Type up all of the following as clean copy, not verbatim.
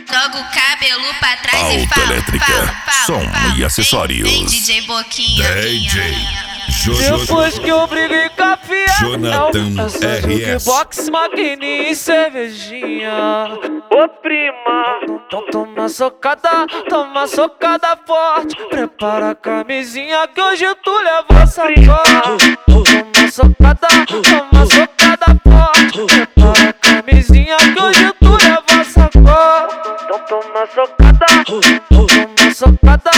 Joga o cabelo pra trás e Autoelétrica, som e acessórios. Vem DJ Boquinha. DJ Depois que eu briguei com a fia, Jonathan é só RS. jukebox, maquininha e cervejinha. Ô prima, então toma socada forte. Prepara a camisinha que hoje tu leva sacode. Toma socada forte. Prepara a camisinha que hoje tu leva sacode. Então toma socada forte. Toma socada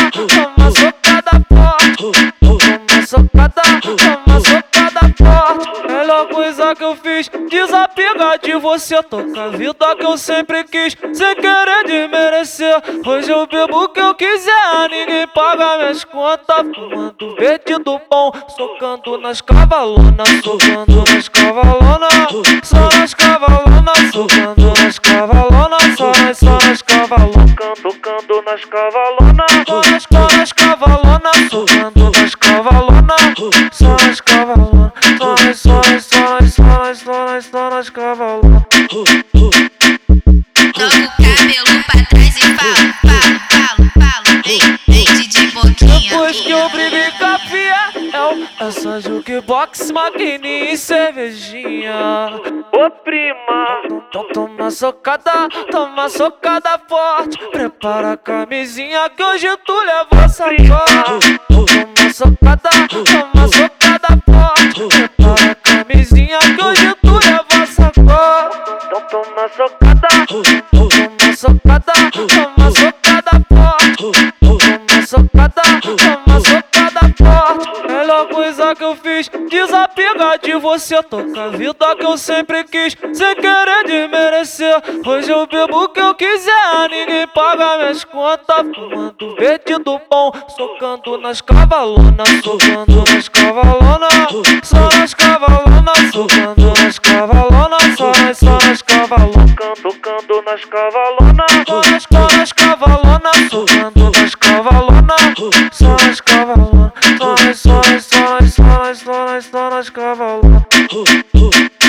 forte. Melhor coisa que eu fiz, desapegar de você. Toca a vida que eu sempre quis, sem querer desmerecer. Hoje eu bebo o que eu quiser, ninguém paga minhas contas. Fumando verde do bom, socando nas cavalonas. Socando nas cavalonas, só nas cavalonas. Socando nas cavalonas, só nas cavalonas. Tocando nas cavalonas, só nas cavalonas. Socando nas cavalonas, só nas cavalonas. Só nas cavalonas. Joga o cabelo pra trás e fala. Vem DJ Boquinha. Depois que eu briguei com a fiel, é só jukebox, maquininha e cervejinha. Ô prima, então toma socada forte. Prepara a camisinha que hoje tu leva sacode. Toma socada forte. Prepara a camisinha que hoje tu leva sacode. Então toma socada forte. Toma socada forte. Melhor coisa que eu fiz, desapegar de você. Toca a vida que eu sempre quis, sem querer desmerecer. Hoje eu bebo o que eu quiser, ninguém paga minhas contas. Fumando verde do bom, socando nas cavalonas. Socando nas cavalonas, só nas cavalonas. Socando nas cavalonas, só nas cavalonas. Tocando nas cavalonas, só nas cavalonas. Socando nas cavalonas, só nas cavalonas. Só nas cavalonas.